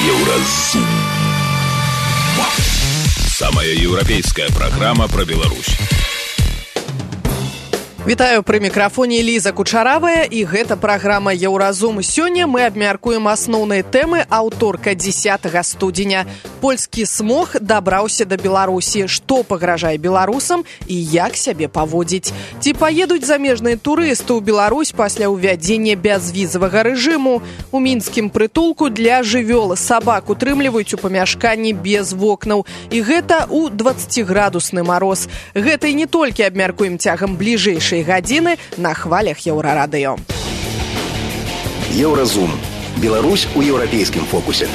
Еўразум. Самая еўрапейская праграма пра Беларусь. Вітаю, пры мікрафоне Ліза Кучаравая, і гэта праграма «Еўразум». Сёння мы абмяркуем асноўныя тэмы аўторка 10 студзеня. Польскі смог дабраўся да Беларусі. Што пагражае беларусам і як сябе паводзіць? Ці паедуць замежныя турысты ў Беларусь пасля ўвядзення бязвізавага рэжыму? У мінскім прытулку для жывёл сабак утрымліваюць у памяшканні без вокнаў. І гэта ў 20-градусны мароз. Гэта і не толькі абмяркуем цягам бліжэйшай гадзіны на хвалях Еўрарадыё. Еўразум. Беларусь у еўрапейскім фокусе.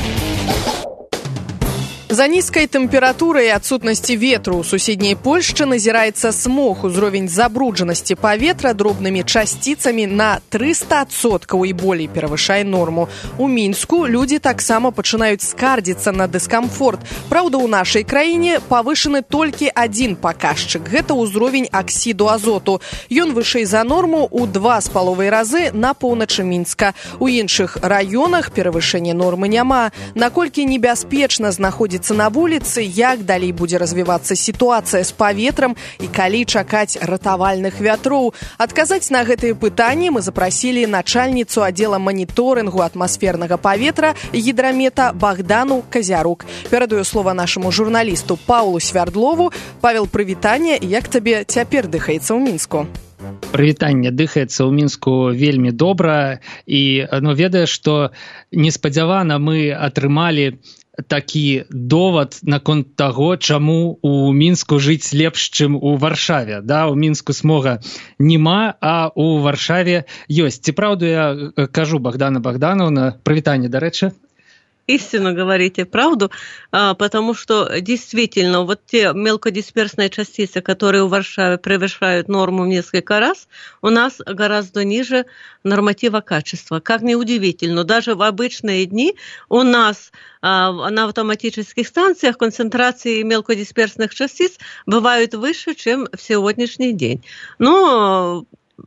За нізкай тэмпературай і адсутнасці ветру ў суседняй Польшчы назіраецца смог. Узровень забруджанасці паветра дробнымі часціцамі на 300% і болей перавышае норму. У Мінску людзі таксама пачынаюць скардзіцца на дыскамфорт. Праўда, у нашай краіне павышаны толькі адзін паказчык. Гэта ўзровень аксіду азоту. Ён вышэй за норму ў 2,5 разы на поўначы Мінска. У іншых раёнах перавышэння нормы няма. Наколькі небяспечна знаходзіцца на вуліцы, як далей будзе развівацца сітуацыя з паветрам і калі чакаць ратавальных вятроў. Адказаць на гэтыя пытанні мы запрасілі начальніцу аддзела маніторынгу атмасфернага паветра гідрамета Богдану Казярук. Перадаю слова нашаму журналісту Паўлу Свярдлову. Павел, прывітанне, як табе цяпер дыхаецца ў Мінску? Прывітанне, дыхаецца ў Мінску вельмі добра і ведаеш, што неспадзявана мы атрымалі такі довад наконт таго, чаму у Мінску жыць лепш, чым у Варшаве. Да, у Мінску смога нема, а у Варшаве ёсць. Ці праўду я кажу, Богдана Богдановна? Прывітанне, дарэчы. Истинно говорите правду, потому что действительно вот те мелкодисперсные частицы, которые у Варшавы превышают норму в несколько раз, у нас гораздо ниже норматива качества. Как ни удивительно, даже в обычные дни у нас на автоматических станциях концентрации мелкодисперсных частиц бывают выше, чем в сегодняшний день. Но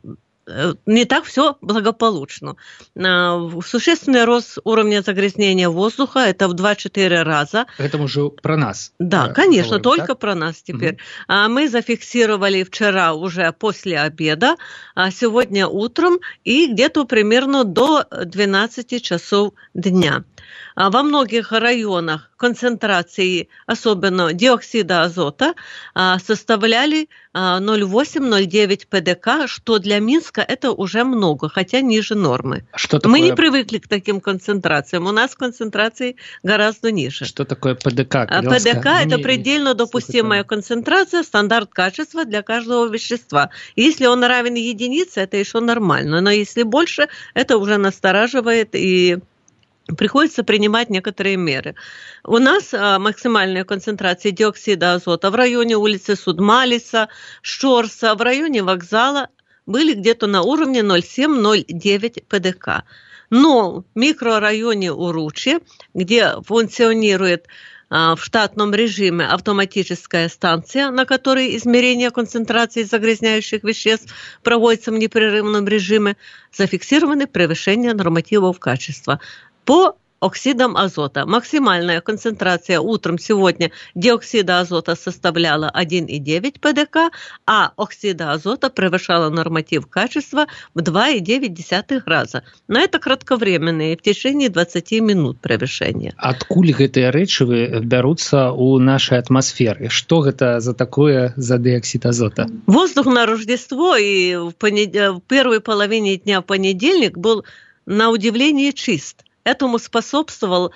не так все благополучно. Существенный рост уровня загрязнения воздуха, это в 2-4 раза. Это уже про нас. Да, конечно, говорим, только так? Про нас теперь. Мы зафиксировали вчера уже после обеда, а сегодня утром и где-то примерно до 12 часов дня. Во многих районах концентрации, особенно диоксида азота, составляли 0,8-0,9 ПДК, что для Минска это уже много, хотя ниже нормы. Что такое? Мы не привыкли к таким концентрациям. У нас концентрации гораздо ниже. Что такое ПДК? ПДК – это предельно допустимая концентрация, стандарт качества для каждого вещества. Если он равен единице, это еще нормально. Но если больше, это уже настораживает и приходится принимать некоторые меры. У нас максимальная концентрация диоксида азота в районе улицы Судмалиса, Щорса, в районе вокзала были где-то на уровне 0,7-0,9 ПДК. Но в микрорайоне Уручи, где функционирует в штатном режиме автоматическая станция, на которой измерение концентрации загрязняющих веществ проводится в непрерывном режиме, зафиксированы превышения нормативов качества. По оксидам азота. Максимальная концентрация утром сегодня диоксида азота составляла 1,9 ПДК, а оксида азота превышала норматив качества в 2,9 раза. Но это кратковременные, в течение 20 минут превышения. Адкуль гэтыя рэчывы бяруцца ў нашай атмасферы? Што гэта за такое за диоксид азота? Воздух на Рождество и в первой половине дня в понедельник был на удивление чист. Этому способствовал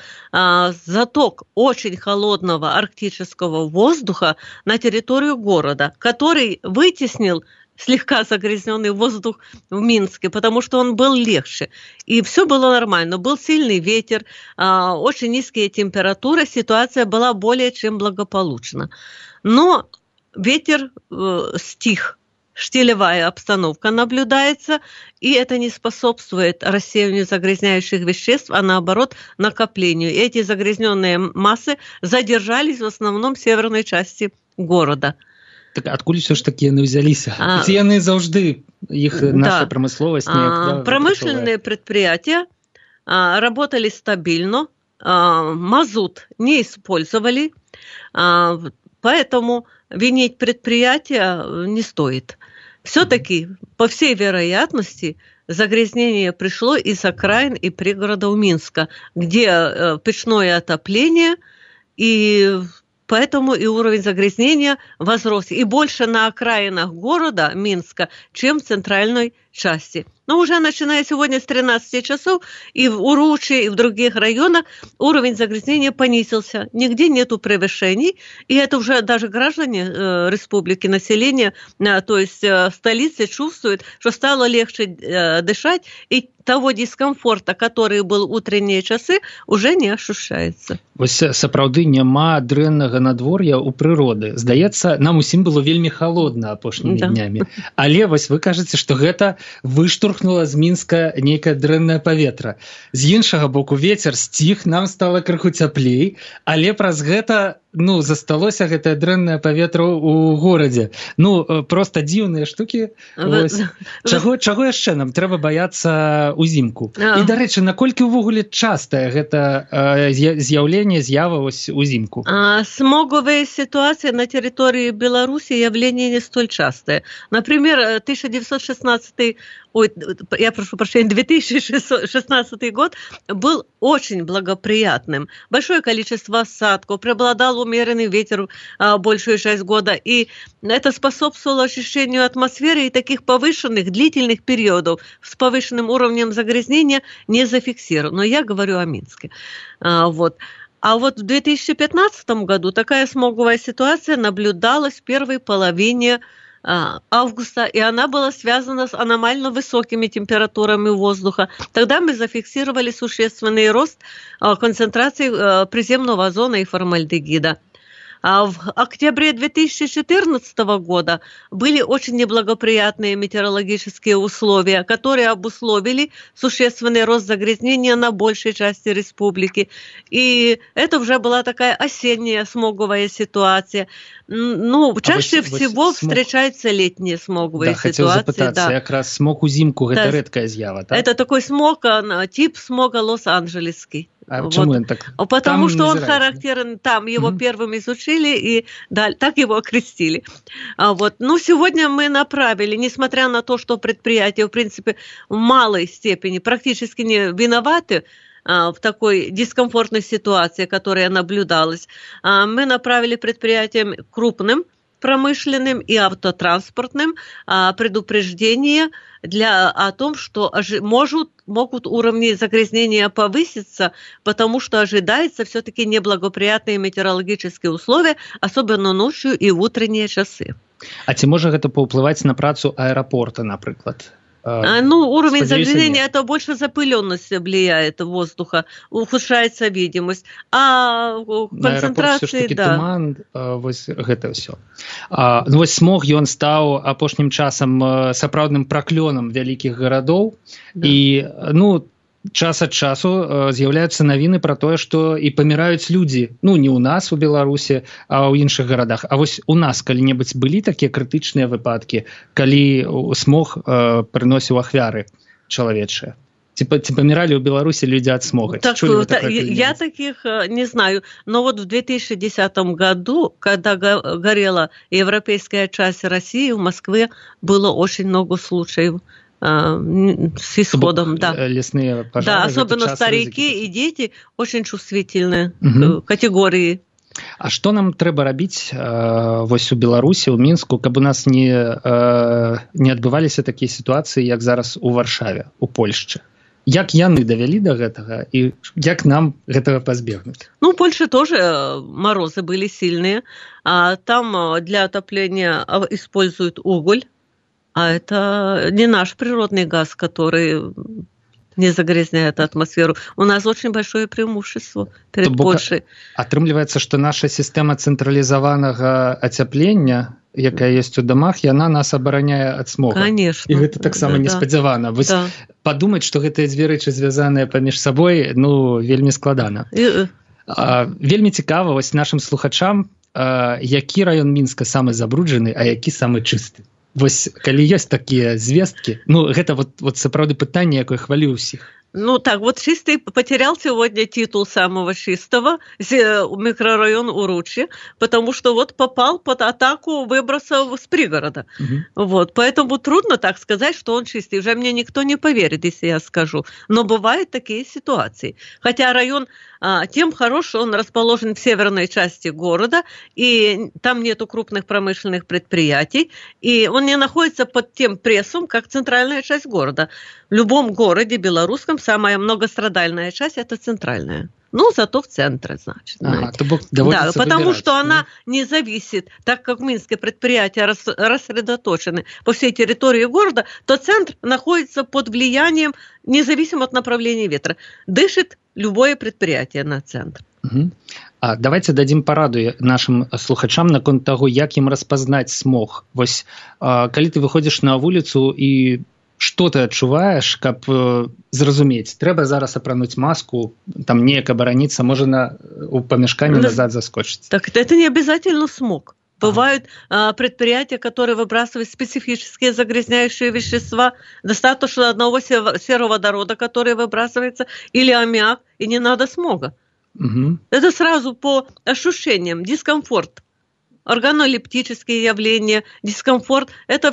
заток очень холодного арктического воздуха на территорию города, который вытеснил слегка загрязненный воздух в Минске, потому что он был легче. И все было нормально. Был сильный ветер, очень низкие температуры, ситуация была более чем благополучна. Но ветер стих. Штилевая обстановка наблюдается, и это не способствует рассеянию загрязняющих веществ, а наоборот накоплению. И эти загрязненные массы задержались в основном в северной части города. Так адкуль все ж таки яны ўзяліся? Ці яны заўжды іх наша прамысловасць неяк, промышленные предприятия работали стабильно, мазут не использовали, поэтому винить предприятия не стоит. Все-таки, по всей вероятности, загрязнение пришло из окраин и пригородов Минска, где печное отопление, и поэтому и уровень загрязнения возрос. И больше на окраинах города Минска, чем в центральной части. Но уже начиная сегодня с 13 часов и в Уруче, и в других районах уровень загрязнения понизился. Нигде нету превышений. И это уже даже граждане республики, население, то есть столицы чувствуют, что стало легче дышать. И того дискомфорта, который был в утренние часы, уже не ощущается. Вось сапраўды няма дрэннага надвор'я ў прыроды. Здаецца, нам усім было вельмі халодна апошнімі днямі. Але вось вы кажаце, што гэта выштурхнула з Мінска нейкае дрэннае паветра. З іншага боку вецер сціх, нам стала крыху цяплей, але праз гэта засталося гэтае дрэннае паветра ў горадзе. Проста дзіўныя штукі. Чаго яшчэ нам трэба баяцца узімку? І, дарэчы, наколькі ўвогуле частае гэта з'ява узімку? Смоговые ситуации на территории Беларуси явление не столь частое. Например, 2016 год был очень благоприятным. Большое количество осадков, преобладал умеренный ветер большую часть года, и это способствовало ощущению атмосферы, и таких повышенных длительных периодов с повышенным уровнем загрязнения не зафиксировано. Но я говорю о Минске. А вот в 2015 году такая смоговая ситуация наблюдалась в первой половине августа, и она была связана с аномально высокими температурами воздуха. Тогда мы зафиксировали существенный рост концентрации приземного озона и формальдегида. А в октябре 2014 года были очень неблагоприятные метеорологические условия, которые обусловили существенный рост загрязнения на большей части республики. И это уже была такая осенняя смоговая ситуация. Чаще всего встречаются летние смоговые ситуации. Хотел запытаться, якраз смог узимку, это редкая з'ява, так? Это такой смог, тип смога лос-анджелесский. А почему он так? Потому что он характерен, там его первым изучили и так его окрестили. Сегодня мы направили, несмотря на то, что предприятия, в принципе, в малой степени практически не виноваты в такой дискомфортной ситуации, которая наблюдалась, мы направили предприятиям крупным, промышленным и автотранспортным предупреждение о том, что могут уровни загрязнения повыситься, потому что ожидается все-таки неблагоприятные метеорологические условия, особенно ночью и в утренние часы. А ці можа гэта паўплываць на працу аэрапорта, напрыклад? Уровень загрязнения, это больше запыленность влияет воздуха, ухудшается видимость, а концентрации, туман, гэта ўсё. Смог, ён стаў апошнім часам сапраўдным праклёнам вялікіх гарадоў, і, час ад часу з'яўляюцца навіны пра тое, што і паміраюць людзі, не ў нас, у Беларусі, а ў іншых гарадах. А вось у нас калі-небудзь былі такія крытычныя выпадкі, калі смог прыносіў ахвяры чалавечыя? Ці паміралі ў Беларусі людзі ад смога? Я таких не знаю, но в 2010 году, когда горела европейская часть России, в Москве было очень много случаев с исходом, лесные пожары. Да, особенно старики и дети очень чувствительные категории. А што нам трэба рабіць вось у Беларусі, у Мінску, каб у нас не адбываліся такія сітуацыі, як зараз у Варшаве, у Польшчы? Як яны давялі до гэтага і як нам гэтага пазбегнуць? В Польше тоже морозы были сильные, а там для отопления используют уголь. А это не наш природный газ, который не загрязняет атмосферу. У нас очень большое преимущество перед Польшей. Атрымліваецца, што наша сістэма цэнтралізаванага ацяплення, якая ёсць у дамах, яна нас абараняе ад смога. Конечно. І гэта таксама неспадзявана. Падумаць, што гэтыя дзве рэчы звязаныя паміж сабой, вельмі складана. Вельмі цікава вось нашым слухачам, які раён Мінска самы забруджаны, а які самы чысты. Вось, калі ёсць такія звесткі, гэта вот сапраўды пытанне, якое хвалю ўсіх. Ну так, вот Чистый потерял сегодня титул самого чистого, микрорайон Уручи, потому что вот попал под атаку выбросов с пригорода. Вот, поэтому трудно так сказать, что он чистый. Уже мне никто не поверит, если я скажу. Но бывают такие ситуации. Хотя район тем хорош, что он расположен в северной части города, и там нету крупных промышленных предприятий, и он не находится под тем прессом, как центральная часть города. В любом городе белорусском самая многострадальная часть – это центральная. Ну, зато в центре, значит. Да, потому что она не зависит, так как в Минске предприятия рассредоточены по всей территории города, то центр находится под влиянием, независимо от направления ветра. Дышит любое предприятие на центр. Давайте дадим параду нашим слухачам наконт таго, як ім распазнаць смог. Вось, калі ты выходзіш на вуліцу і што ты адчуваеш, каб зразумець, трэба зараз апрануць маску, там неяк абараніцца, можа у памяшканне назад заскочыць. Так это не обязательно смог. Бывают предприятия, которые выбрасывают специфические загрязняющие вещества. Достаточно одного сероводорода, который выбрасывается, или аммиак, и не надо смога. Это сразу по ощущениям, дискомфорт. Органолептические явления, дискомфорт, это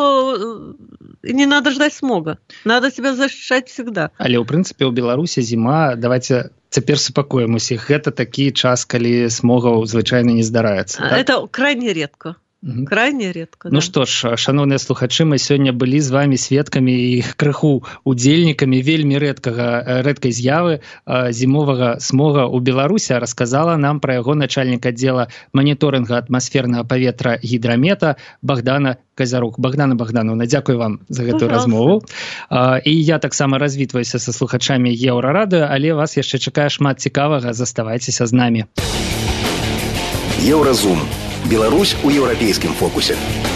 все не надо ждать смога. Надо себя защищать всегда. Але, ў прынцыпе, у Беларусі зіма, давайте цяпер супакоім усіх. Гэта такі час, калі смогаў звычайна не здараецца. Так? Это крайне редко. Крайне редко. Ну што ж, шановныя слухачы, мы сёння былі з вами сведкамі і крыху удзельнікамі вельмі рэдкай з'явы зімовага смога ў Беларусі. Расказала нам пра яго начальнік аддзела маніторынга атмасфернага паветра гідрамета Богдана Казярук. Богдана Богдановна, дзякуй вам за гэтую размову. І я таксама развітваюся са слухачамі Еўрарадыё, але вас яшчэ чакае шмат цікавага. Заставайцеся з намі. Еўразум. Беларусь у еўрапейскім фокусе.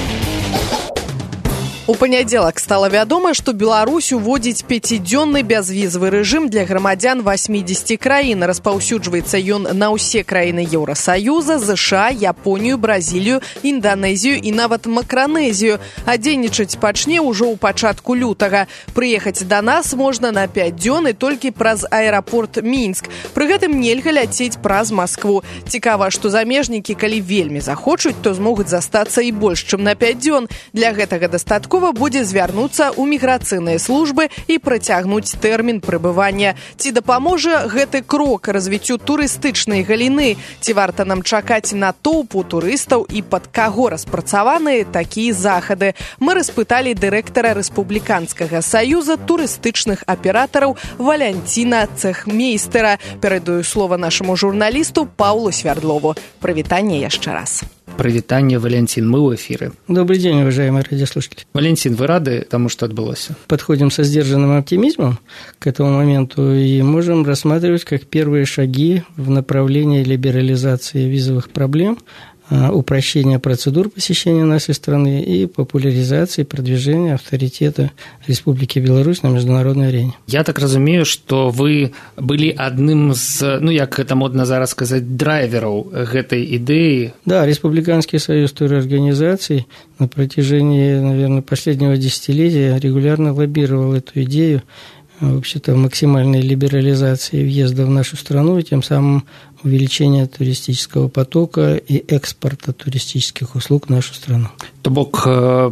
У панядзелак стала вядома, што Беларусь уводзіць 5-дзённы бязвізавы рэжым для грамадзян 80 краін. Распаўсюджваецца ён на ўсе краіны Еўрасаюза, ЗША, Японію, Бразілію, Інданезію і нават Макранезію. А дзейнічаць пачне ўжо ў пачатку лютага. Прыехаць да нас можна на 5 дзён і толькі праз аэрапорт Мінск. Пры гэтым нельга ляцець праз Маскву. Цікава, што замежнікі, калі вельмі захочуць, то змогуць застацца і больш, чым на 5 дзён. Для гэтага дастаткова будзе звярнуцца ў міграцыйныя службы і працягнуць тэрмін прыбывання. Ці дапаможа гэты крок развіццю турыстычнай галіны? Ці варта нам чакаць натоўпу турыстаў і пад каго распрацаваныя такія захады? Мы распыталі дырэктара Рэспубліканскага саюза турыстычных аператараў Валянціна Цехмейстера. Перадаю слова нашаму журналісту Паўлу Свярдлову. Прывітанне яшчэ раз. Привитание, Валентин, мы в эфире. Добрый день, уважаемые радиослушатели. Валентин, вы рады тому, что отбылось? Подходим со сдержанным оптимизмом к этому моменту и можем рассматривать как первые шаги в направлении либерализации визовых проблем, упрощения процедур посещения нашей страны и популяризации, продвижения авторитета Республики Беларусь на международной арене. Я так разумею, что вы были одним з, ну, як это модно зараз сказать, драйверов этой идеи. Да, Республиканский союз турорганизаций на протяжении, наверное, последнего десятилетия регулярно лоббировал эту идею вообще-то максимальной либерализации въезда в нашу страну и тем самым увеличения туристического потока и экспорта туристических услуг в нашу страну. То бок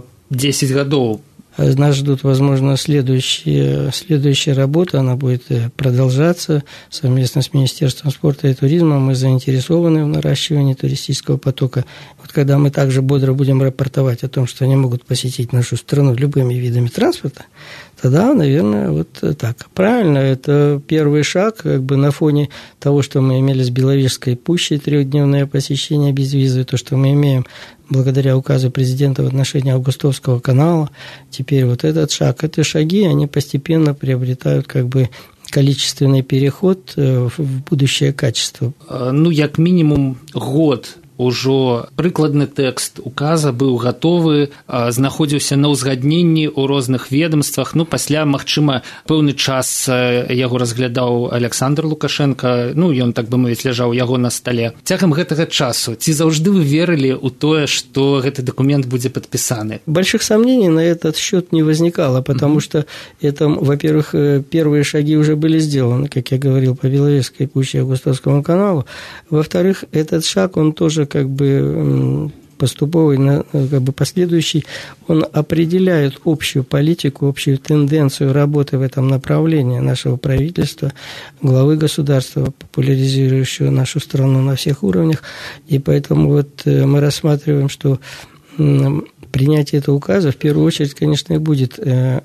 10 годов. Нас ждут, возможно, следующая работа, она будет продолжаться совместно с Министерством спорта и туризма. Мы заинтересованы в наращивании туристического потока. Вот когда мы также бодро будем рапортовать о том, что они могут посетить нашу страну любыми видами транспорта, тогда, наверное, вот так. Правильно, это первый шаг, как бы на фоне того, что мы имели с Беловежской пущей 3-дневное посещение без визы, то, что мы имеем благодаря указу президента в отношении Августовского канала. Теперь вот этот шаг, эти шаги, они постепенно приобретают как бы количественный переход в будущее качество. Ну, як минимум год ужо прыкладны тэкст указа быў гатовы, знаходзіўся на ўзгадненні ў розных ведомствах. Пасля, магчыма, пэўны час яго разглядаў Александр Лукашенко, ён, так бы мовіць, ляжаў яго на стале. Цягам гэтага часу ці заўжды вы верылі ў тое, што гэты дакумент будзе падпісаны? Больших сомнений на этот счет не возникало, потому что это, во-первых, первые шаги уже были сделаны, как я говорил, по Беловежской пуще Августовскому каналу. Во-вторых, этот шаг, он тоже как бы поступовый, как бы последующий, он определяет общую политику, общую тенденцию работы в этом направлении нашего правительства, главы государства, популяризирующего нашу страну на всех уровнях. И поэтому вот мы рассматриваем, что принятие этого указа в первую очередь, конечно, и будет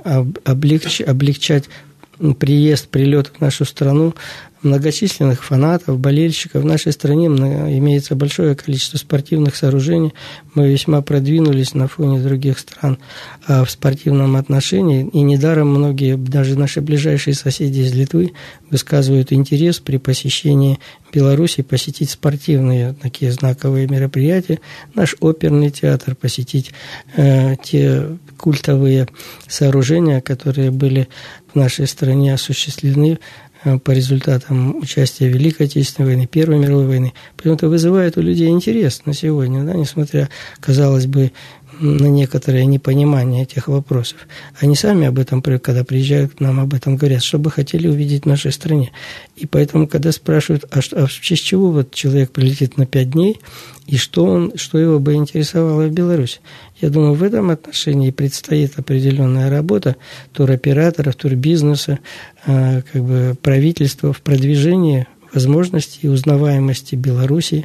облегчать приезд, прилет в нашу страну многочисленных фанатов, болельщиков. В нашей стране имеется большое количество спортивных сооружений. Мы весьма продвинулись на фоне других стран в спортивном отношении. И недаром многие, даже наши ближайшие соседи из Литвы, высказывают интерес при посещении Беларуси посетить спортивные такие знаковые мероприятия, наш оперный театр, посетить те культовые сооружения, которые были в нашей стране осуществлены по результатам участия в Великой Отечественной войны, Первой мировой войны. Причем это вызывает у людей интерес на сегодня, да, несмотря, казалось бы, на некоторое непонимание этих вопросов. Они сами об этом, когда приезжают к нам, об этом говорят, что бы хотели увидеть в нашей стране. И поэтому, когда спрашивают, а в честь чего вот человек прилетит на 5 дней, и что его бы интересовало в Беларуси, я думаю, в этом отношении предстоит определенная работа туроператоров, турбизнеса, как бы правительства в продвижении возможности и узнаваемости Беларуси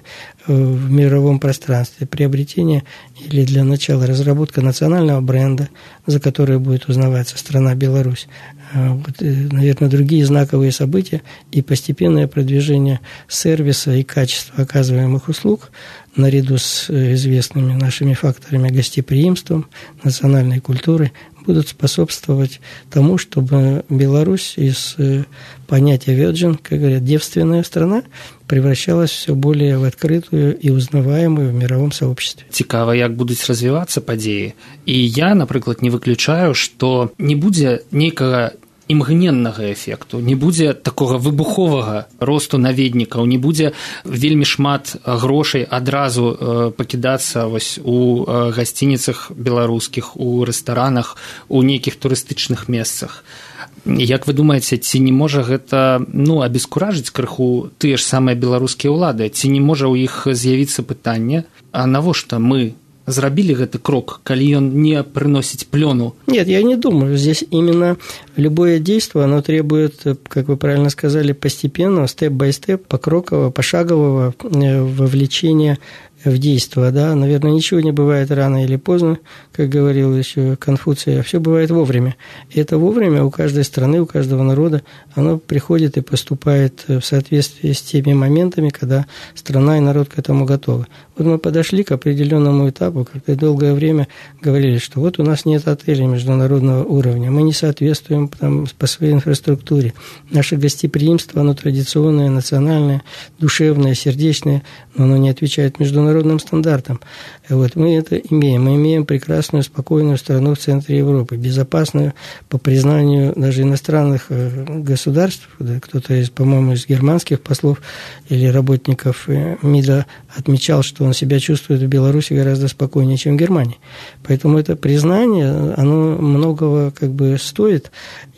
в мировом пространстве, приобретение или для начала разработка национального бренда, за который будет узнаваться страна Беларусь. Вот, наверное, другие знаковые события и постепенное продвижение сервиса и качества оказываемых услуг наряду с известными нашими факторами гостеприимством, национальной культуры будут способствовать тому, чтобы Беларусь из понятия virgin, как говорят, девственная страна, превращалась все более в открытую и узнаваемую в мировом сообществе. Цікава, як будуць развівацца падзеі. І я, напрыклад, не выключаю, што не будзе нейкага імгненнага эфекту, не будзе такога выбуховага росту наведнікаў, не будзе вельмі шмат грошай адразу пакідацца вось у гасцініцах беларускіх, у рэстаранах, у нейкіх турыстычных месцах. Як вы думаеце, ці не можа гэта абескуражыць крыху тыя ж самыя беларускія ўлады? Ці не можа ў іх з'явіцца пытанне, а навошта мы зрабілі гэты крок, калі ён не прыносіць плёну? Нет, я не думаю. Здесь именно любое действие, оно требует, как вы правильно сказали, постепенного, степ-бай-степ, покрокового, пошагового вовлечения в действие, да, наверное, ничего не бывает рано или поздно, как говорил еще Конфуций, а все бывает вовремя. И это вовремя у каждой страны, у каждого народа, оно приходит и поступает в соответствии с теми моментами, когда страна и народ к этому готовы. Вот мы подошли к определенному этапу, когда долгое время говорили, что вот у нас нет отелей международного уровня, мы не соответствуем там по своей инфраструктуре. Наше гостеприимство, оно традиционное, национальное, душевное, сердечное, но оно не отвечает международным стандартам. Вот мы это имеем. Мы имеем прекрасную, спокойную страну в центре Европы, безопасную, по признанию даже иностранных государств. Кто-то, по-моему, из германских послов или работников МИДа отмечал, что он себя чувствует в Беларуси гораздо спокойнее, чем в Германии. Поэтому это признание, оно многого как бы стоит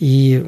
и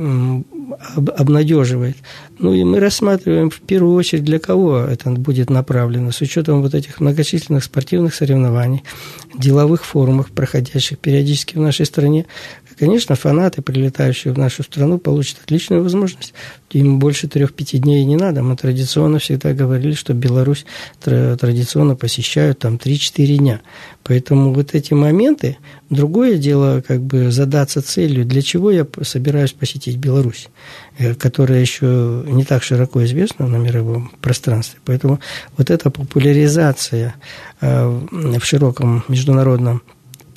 обнадеживает. Ну и мы рассматриваем в первую очередь, для кого это будет направлено, с учетом вот этих многочисленных спортивных соревнований, деловых форумов, проходящих периодически в нашей стране. Конечно, фанаты, прилетающие в нашу страну, получат отличную возможность. Им больше 3-5 дней не надо. Мы традиционно всегда говорили, что Беларусь традиционно посещают там 3-4 дня. Поэтому вот эти моменты, другое дело, как бы задаться целью, для чего я собираюсь посетить Беларусь, которая еще не так широко известна на мировом пространстве. Поэтому вот эта популяризация в широком международном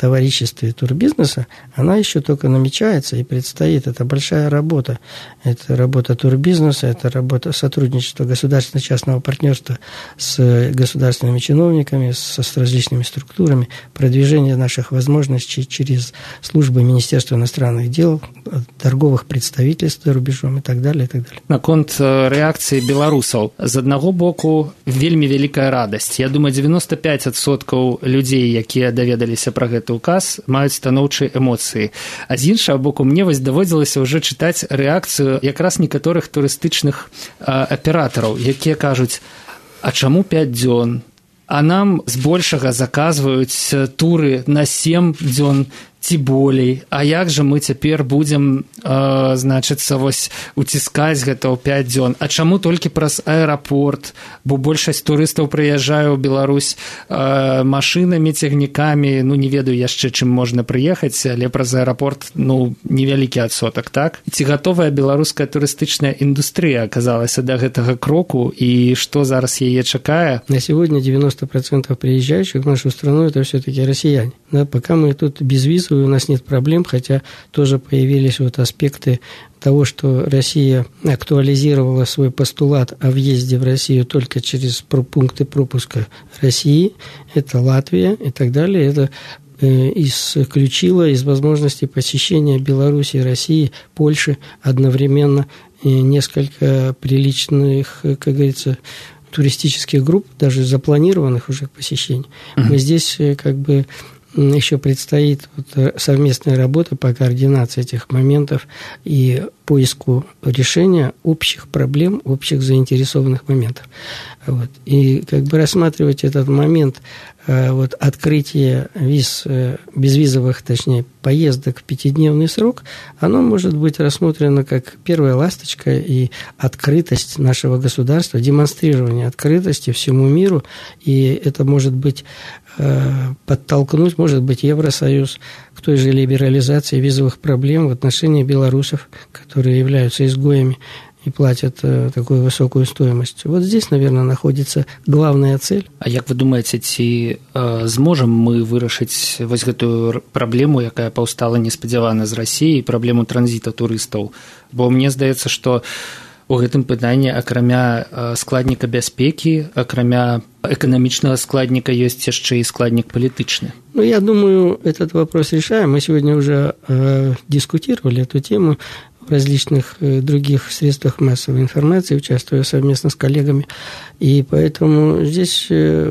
товариществе турбизнеса, она еще только намечается и предстоит. Это большая работа. Это работа турбизнеса, это работа сотрудничества государственно-частного партнерства с государственными чиновниками, с различными структурами, продвижение наших возможностей через службы Министерства иностранных дел, торговых представительств за рубежом и так далее, и так далее. Наконт рэакцыі беларусаў. З аднаго боку, вельмі вялікая радасць. Я думаю, 95% людзей, якія даведаліся пра гэты указ, маюць станоўчыя эмоцыі. А з іншага боку, мне даводзілася ўжо чытаць рэакцыю якраз некаторых турыстычных аператараў, якія кажуць: а чаму 5 дзён? А нам збольшага заказваюць туры на 7 дзён ці болей. А як жа мы цяпер будзем, значыцца, вось уціскаць гэта ў 5 дзён? А чаму толькі праз аэрапорт? Бо большасць турыстаў прыязджае ў Беларусь машынамі, цягнікамі, не ведаю яшчэ, чым можна прыехаць, але праз аэрапорт, невялікі адсотак, так? Ці гатовая беларуская турыстычная індустрыя аказалася да гэтага кроку, і што зараз яе чакае? На сегодня 90% приезжающих в нашу страну – это все-таки россияне. Да, пока мы тут без визы, у нас нет проблем, хотя тоже появились аспекты того, что Россия актуализировала свой постулат о въезде в Россию только через пункты пропуска России, это Латвия и так далее, это исключило из возможности посещения Беларуси, России, Польши одновременно несколько приличных, как говорится, туристических групп, даже запланированных уже к посещению. Мы здесь еще предстоит совместная работа по координации этих моментов и поиску решения общих проблем, общих заинтересованных моментов. И рассматривать этот момент открытия виз, безвизовых, точнее, поездок в 5-дневный срок, оно может быть рассмотрено как первая ласточка и открытость нашего государства, демонстрирование открытости всему миру, и это может быть подтолкнуть, может быть, Евросоюз к той же либерализации визовых проблем в отношении белорусов, которые являются изгоями и платят такую высокую стоимость. Вот здесь, наверное, находится главная цель. А як вы думаеце, ці зможам мы вырашыць вось гэтую праблему, якая паўстала неспадзявана з Расіі, праблему транзіта турыстаў? Бо мне здаецца, што у гэтым пытанні акрамя складніка бяспекі, акрамя эканамічнага складніка ёсць яшчэ і складнік палітычны. Я думаю, этот вопрос решаем. Мы сегодня уже дискутировали эту тему в различных других средствах массовой информации, участвуя совместно с коллегами. И поэтому здесь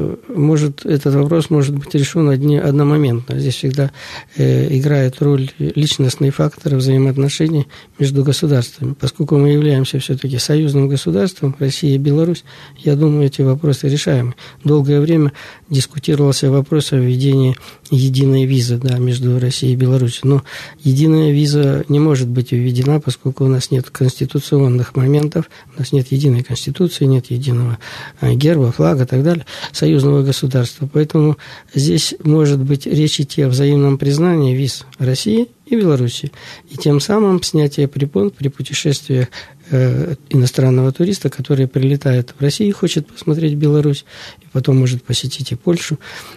этот вопрос может быть решен одномоментно. Здесь всегда играет роль личностные факторы взаимоотношений между государствами. Поскольку мы являемся все-таки союзным государством, Россия и Беларусь, я думаю, эти вопросы решаемы. Долгое время дискутировался вопрос о введении единой визы между Россией и Беларусью. Но единая виза не может быть введена, поскольку у нас нет конституционных моментов, у нас нет единой конституции, нет единого герба, флага и так далее, союзного государства. Поэтому здесь может быть речь идти о взаимном признании виз России и Беларуси, и тем самым снятие препон при путешествиях иностранного туриста, который прилетает в Россию и хочет посмотреть Беларусь, и потом может посетить и Польшу,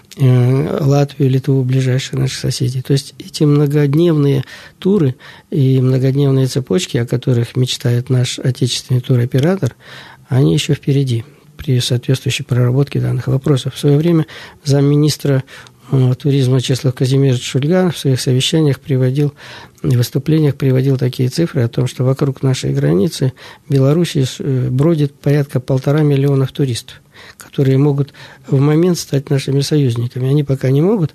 Латвию, Литву, ближайшие наши соседи. То есть эти многодневные туры и многодневные цепочки, о которых мечтает наш отечественный туроператор, они еще впереди при соответствующей проработке данных вопросов. В свое время замминистра туризма Чеслав Казимирович Шульга в своих совещаниях выступлениях приводил такие цифры о том, что вокруг нашей границы Беларуси бродит порядка 1,5 миллиона туристов, которые могут в момент стать нашими союзниками. Они пока не могут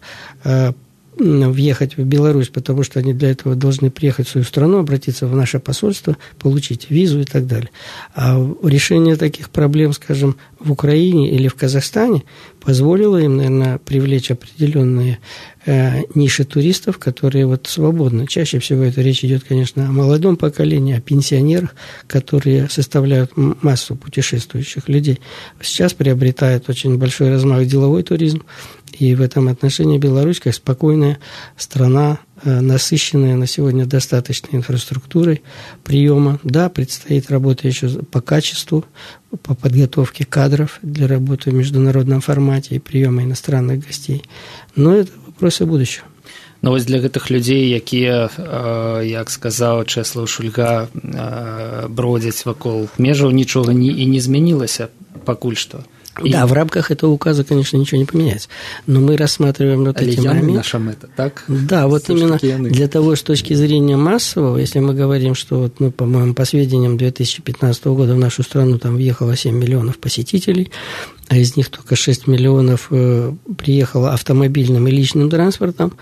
въехать в Беларусь, потому что они для этого должны приехать в свою страну, обратиться в наше посольство, получить визу и так далее. А решение таких проблем, скажем, в Украине или в Казахстане позволило им, наверное, привлечь определенные ниши туристов, которые свободны. Чаще всего это речь идет, конечно, о молодом поколении, о пенсионерах, которые составляют массу путешествующих людей. Сейчас приобретает очень большой размах деловой туризм, и в этом отношении Беларусь, как спокойная страна, насыщенная на сегодня достаточной инфраструктурой приема. Да, предстоит работа еще по качеству, по подготовке кадров для работы в международном формате и приема иностранных гостей. Но это вопросы будущего. Но вось для гэтых людзей, якія, як сказаў Чэслаў Шульга, бродзяць вакол межаў, нічога і не змянілася пакуль што. Да, в рамках этого указа, конечно, ничего не поменяется. Но мы рассматриваем вот эти моменты. Наша мета, так? Да, вот именно для того, с точки зрения массового, если мы говорим, что, вот, ну, по-моему, по сведениям 2015 года в нашу страну там въехало 7 миллионов посетителей, а из них только 6 миллионов приехало автомобильным и личным транспортом,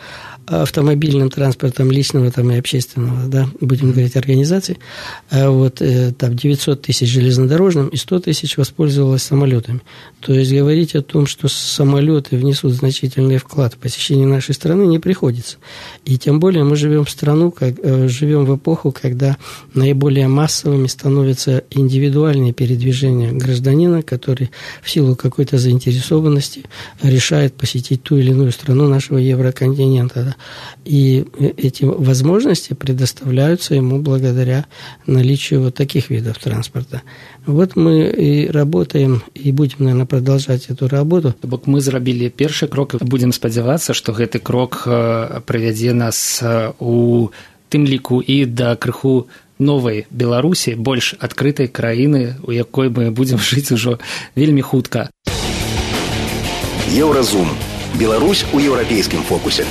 личного там, и общественного, да, будем говорить, организаций, а вот там 900 тысяч железнодорожным и 100 тысяч воспользовалось самолетами. То есть говорить о том, что самолеты внесут значительный вклад в посещение нашей страны, не приходится. И тем более мы живем в эпоху, когда наиболее массовыми становятся индивидуальные передвижения гражданина, который в силу какой-то заинтересованности решает посетить ту или иную страну нашего Евроконтинента. Да. И эти возможности предоставляются ему благодаря наличию вот таких видов транспорта. Вот мы и работаем, и будем, наверное, продолжать эту работу. Бок мы зрабілі першы крок, і будзем спадзявацца, што гэты крок прывядзе нас у тым ліку і да крыху новай Беларусі, больш адкрытай краіны, у якой мы будзем жыць ужо вельмі хутка. Еўразум. Беларусь у еўрапейскім фокусе.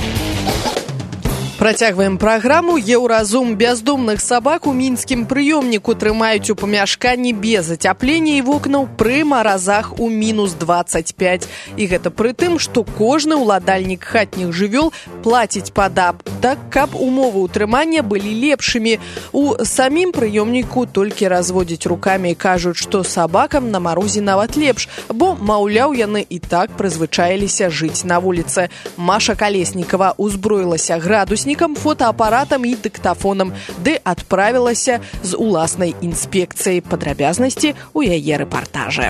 Працягваем праграму. Еўразум. Бяздомных сабак у мінскім прыёмніку трымаюць у памяшканні без ацяплення і вокнаў пры маразах у мінус 25. І гэта пры тым, што кожны ўладальнік хатніх жывёл плаціць падатак, каб умовы ўтрымання былі лепшымі. У самім прыёмніку толькі разводзяць рукамі і кажуць, што сабакам на марозе нават лепш, бо, маўляў, яны і так прызвычаіліся жыць на вуліцы. Маша Калеснікава ўзброілася градуснікам, фотоапаратам і дыктафонам, ды адправілася з уласнай інспекцыяй. Падрабязнасці ў яе рэпартажы.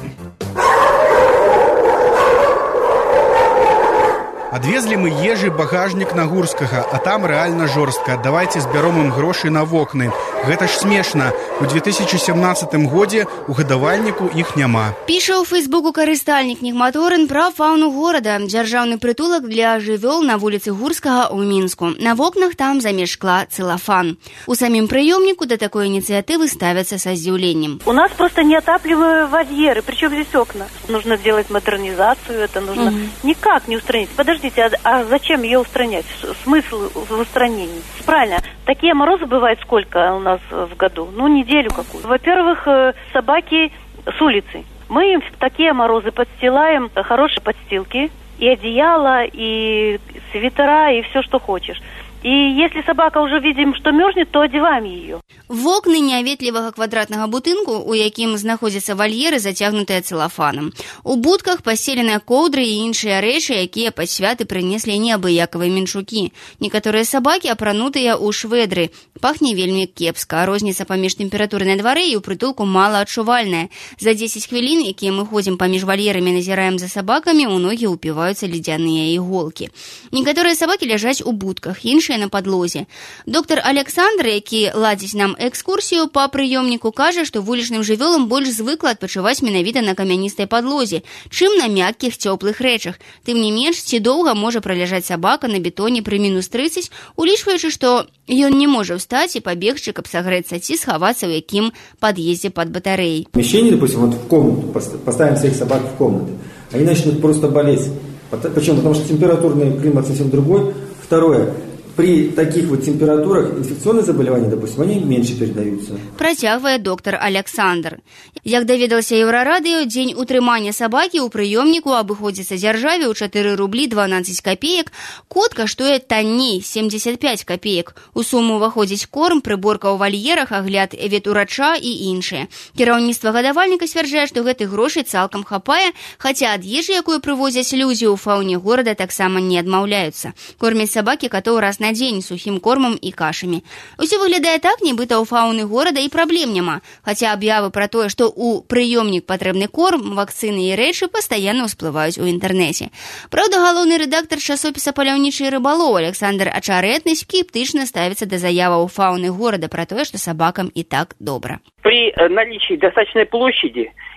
Адвезлі мы ежы багажнік на Гурскага, а там рэальна жорстка. Давайце збяром ім грошы на вокны. Гэта ж смешна. У 2017 годзе у гадавальніку іх няма. Піша ў Фейсбуку карыстальнік Нігматорын пра фаўну горада. Дзяржаўны прытулак для жывёл на вуліцы Гурскага ў Мінску. На вокнах там замест шкла цэлафан. У самім прыёмніку да такой инициативы ставятся со здзіўленнем. У нас просто не отапливаемые вольеры. Причем здесь окна? Нужно делать модернизацию, это нужно никак не устранить. Подождите, а зачем ее устранять? Смысл в устранении? Правильно, такие морозы бывают сколько у нас в году? Ну, неделю какую. Во-первых, собаки с улицы. Мы им в такие морозы подстилаем хорошие подстилки, и одеяло, и свитера, и все, что хочешь. И если собака уже видим, что мерзнет, то одеваем ее. Вокны няветлівага квадратнага будынку, у якім знаходзяцца вальеры, зацягнутыя цэлафанам. У будках пастеленыя коўдры і іншыя рэчы, якія пад святы прынеслі неабыякавыя меншукі. Некаторыя сабакі апранутыя ў шведры. Пахне вельмі кепска. Розніца паміж тэмпературай на дварэ і ў прытулку малаадчувальная. За 10 хвілін, якія мы ходзім паміж вальерамі, назіраем за сабакамі, у ногі ўпіваюцца ледзяныя іголкі. Некаторыя сабакі ляжаць у будках, іншыя на падлозе. Доктар Александр, які ладзіць нам экскурсію па прыёмніку, кажа, што вулічным жывёлам больш звыкла адпачываць менавіта на камяністай падлозе, чым на мяккіх цёплых рэчах. Тым не менш, ці доўга можа праляжаць сабака на бетоне пры мінус 30, улічваючы, што ён не можа встаць і пабегчы, каб сагрэцца ці схавацца ў якім пад'ездзе пад батарэяй. Помещение, допустим, вот в комнату, поставим всех собак в комнаты, они начнут просто болеть. Почему? Потому что температурный климат совсем другой. Второе. При таких вот температурах инфекционные заболевания, допустим, они меньше передаются. Працягвае доктар Александр. Як даведаўся Еўрарадыё, дзень утрымання сабакі ў прыёмніку абыходзіцца дзяржаве ў 4 рублі 12 копеек. Кот каштуе танней 75 копеек. У суму ўваходзіць корм, прыборка ў вальерах, агляд ветурача і іншае. Кіраўніцтва гадавальніка сцвярджае, што гэтых грошай цалкам хапае, хаця ад ежы, якую прывозяць людзі ў фаўне горада, таксама не адмаўляюцца. Кормяць сабакі катоў раз на дзень сухім кормам і кашамі. Усё выглядае так, нібыта ў фауны горада і праблем няма. Хаця аб'явы пра тое, што ў прыёмнік патрэбны корм, вакцыны і рэчы пастаянна ўсплываюць у інтэрнэце. Праўда, галоўны рэдактар часопіса «Паляўнічы рыбалоў» Александр Ачарэтны скептычна ставіцца да заяваў фауны горада пра тое, што сабакам і так добра. При наличии достаточной площади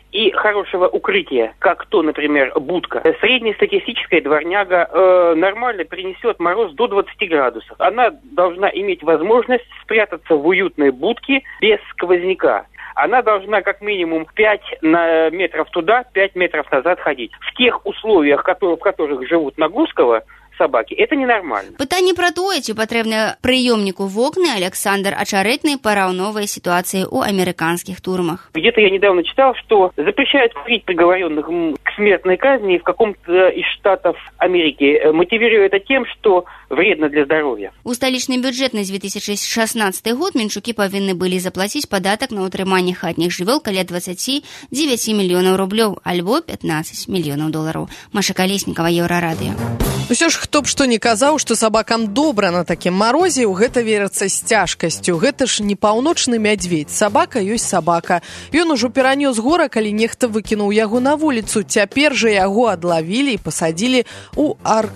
и хорошего укрытия, как то, например, будка, среднестатистическая дворняга нормально перенесет мороз до 20 градусов. Она должна иметь возможность спрятаться в уютной будке без сквозняка. Она должна как минимум 5 метров туда, 5 метров назад ходить. В тех условиях, в которых живут нагрузково собаки, это ненормально. Пытанне пра тое, ці патрэбна прыёмніку вокны, Александр Ачарытны параўновае ситуации у американских турмах. Где-то я недавно читал, что запрещают курить приговоренных к смертной казни в каком-то из штатов Америки, мотивируя это тем, что вредно для здоровья. У сталічны бюджэт на 2016 год менчукі павінны былі заплаціць падатак на ўтрыманне хатніх жывёл каля 29 мільёнаў рублёў, альбо 15 мільёнаў долараў. Маша Колесникова, Еўрарадыё. Усё ж хто б што не казаў, што сабакам добра на такім марозе, у гэта верыцца з цяжкасцю. Гэта ж не паўночны мядзведь. Сабака ёсць сабака. Ён ужо перанёс гора, калі нехта выкінуў яго на вуліцу. Цяпер жа яго адлавілі і пасадзілі у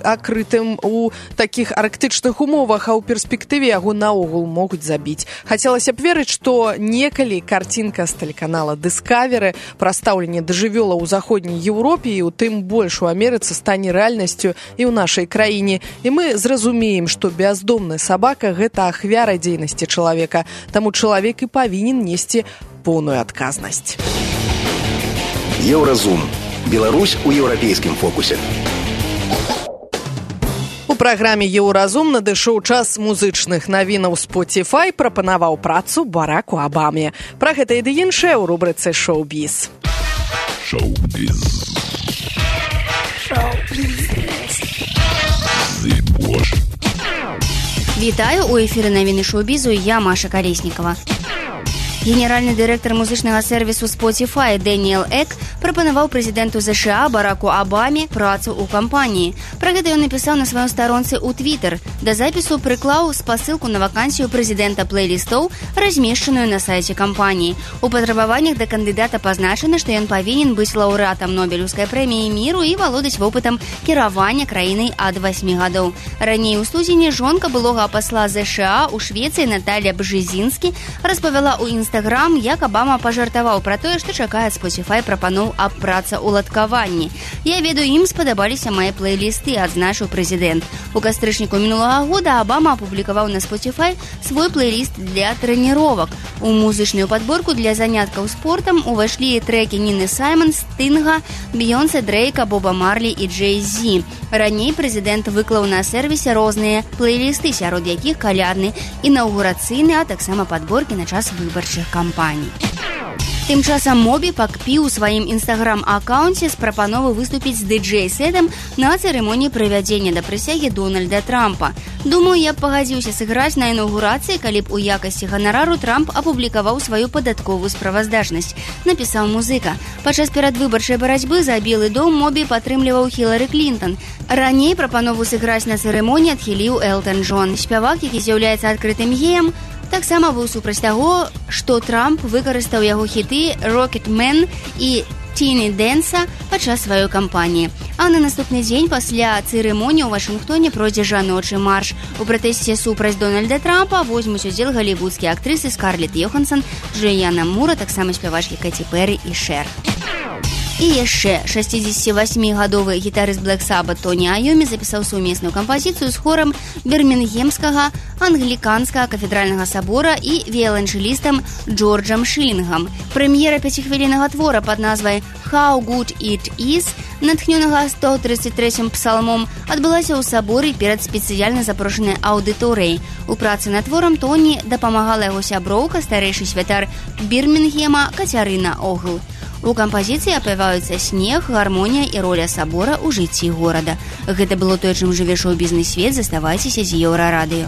такіх арктычных умовах, а ў перспектыве яго наогул могуць забіць. Хацелася б верыць, што некалі карцінка з тэлеканала Discovery пра стаўленне да жывёлаў у заходняй Еўропе і у тым больш у Амерыцы стане рэальнасцю і ў нашай краіне. І мы зразумеем, што бяздомны сабака – гэта ахвяра дзейнасці чалавека. Таму чалавек і павінен несці поўную адказнасць. Еўразум. Беларусь у еўрапейскім фокусе. У праграме «Еўразум» надышоў час музычных навінаў. Spotify прапанаваў працу Бараку Абаме. Пра гэта і ды іншае ў рубрыцы «Шоу-біз». Шоу-біз. Вітаю, у эфіры навіны шоу-бізу, я Маша Колесникова. Генеральны дырэктар музычнага сэрвісу Spotify Дэніэл Эк прапанаваў прэзідэнту США Бараку Абаме працу ў кампаніі. Пра гэта ён напісаў на сваёй старонцы ў Twitter. Да запісу прыклаў спасылку на вакансію прэзідэнта плейлістоў, размешчаную на сайце кампаніі. У патрабаваннях да кандыдата пазначана, што ён павінен быць лаўрэатам Нобелеўскай прэміі міру і валодаць вопытам кіравання краінай ад 8 гадоў. Раней у студзені жонка былога пасла США ў Швецыі Наталія Бжезінскі распавяла ў Instagram, як Абама пажартаваў пра тое, што чакае Spotify прапаноў аб працаўладкаванні. Я ведаю, ім спадабаліся мае плейлісты, адзначыў прэзідэнт. У кастрычніку мінулага года Абама апублікаваў на Spotify свой плейліст для трэніровак. У музычную падборку для заняткаў спортам увайшлі трэкі Ніны Саймон, Стынга, Бейонсе, Дрейка, Боба Марлі і Джей-Зі. Раней прэзідэнт выклаў на сервісе розныя плейлісты, сярод якіх калядны, інаўгурацыйны, а таксама падборкі на час выбарчых кампаній. Тым часам Мобі Пакпі ў сваім інстаграм-акаунце з прапановы выступіць з дыджэй-сетам на цырымоніі прывядзення да прысягі Дональда Трампа. Думаю, я б пагадзіўся сыграць на інаўгурацыі, калі б у якасці ганарару Трамп апублікаваў сваю падатковую справаздачнасць, напісаў музыка. Падчас перадвыбарчай барацьбы за Белы дом Мобі падтрымліваў Хілары Клінтон. Раней прапанову сыграць на цырымоніі адхіліў Элтан Джон. Спявак, які з'яўляецца адкрытым геем, таксама быў супраць таго, што Трамп выкарыстаў яго хіты «Rocketman» і «Тіні Дэнса» падчас сваёй кампаніі. А на наступны дзень пасля цырымоніі ў Вашынгтоне пройдзе жаночы марш. У пратэсце супраць Дональда Трампа возьмуць удзел галівудскія актрысы Скарлетт Йоханссон, Джуліяна Мура, таксама спявачкі Кэці Пэры і Шэр. І яшчэ 68-гадовы гітарыст Black Sabbath Тоні Айомі запісаў сумесную кампазіцыю з хорам Бірмінгемскага англіканскага кафедральнага сабора і віяланчэлістам Джорджам Шылінгам. Прэм'ера 5-хвіліннага твора пад назвай «How Good It Is», натхнёнага 133-м псалмом, адбылася ў саборы перад спецыяльна запрошанай аўдыторыяй. У працы над творам Тоні дапамагала яго сяброўка, старэйшы святар Бірмінгема Кацярына Огл. У кампазіцыі апяваюцца снег, гармонія і роля сабора ў жыцці горада. Гэта было тое, чым жыве шоу-бізнес-свет. Заставайцеся з Еўрарадыё.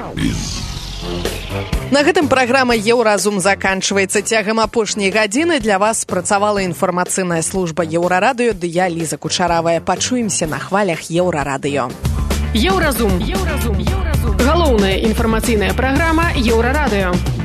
На гэтым праграма «Еўразум» заканчваецца. Цягам апошняй гадзіны для вас працавала інфармацыйная служба Еўрарадыё, ды я, Ліза Кучаравая. Пачуемся на хвалях Еўрарадыё. Еўразум. Галоўная інфармацыйная праграма Еўрарадыё.